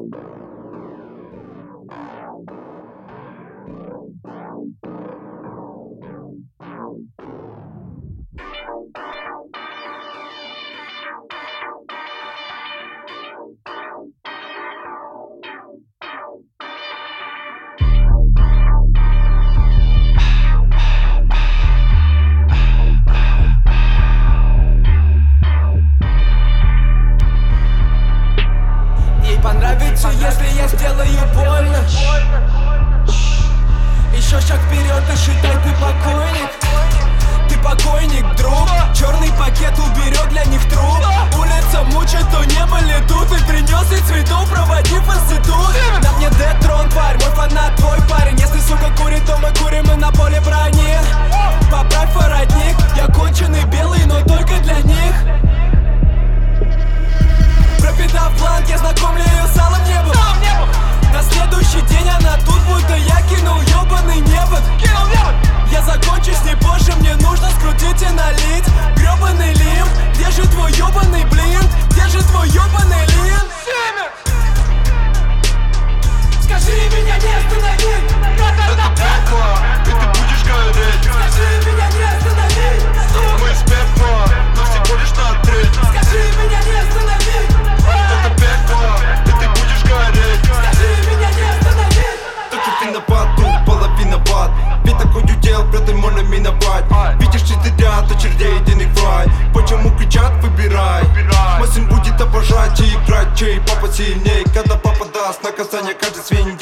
Понравится, если я сделаю больно. Еще шаг вперед и считай, ты покойник. Ты покойник, друг. Черный пакет уберег для них труп. Улица мучает, то не были тут. И принес и цветов, проводив институт. На мне Детрон, парь, мой фанат, твой парень. Если сука курит, то мы курим и на поле брони. Поправь воротник, я конченый белый, но только для них. Пропитав бланк, я знакомлю ее с алым небом. На следующий день она тут, будто я кинул ёбаный невод. Я закончу с ней позже, мне нужно скрутить и налить грёбаный лим. Где же твой ёбаный блин? Где же твой ёбаный лин? Скажи, меня не остановить. Это пекло, и ты будешь гореть. Скажи, меня не остановить. Мы из пепла, но всего лишь на треть. Скажи, меня не остановить. Это пекло, и ты будешь гореть. Скажи, меня не остановить. Только ты виноват, тут половина ват. Ведь такой удел, браты, можно миновать. Видишь, ты ряд очередей денег в рай. Почему кричат, выбирай. Мой сын будет обожать и играть, чей папа сильней. Когда папа даст наказание каждый свинья.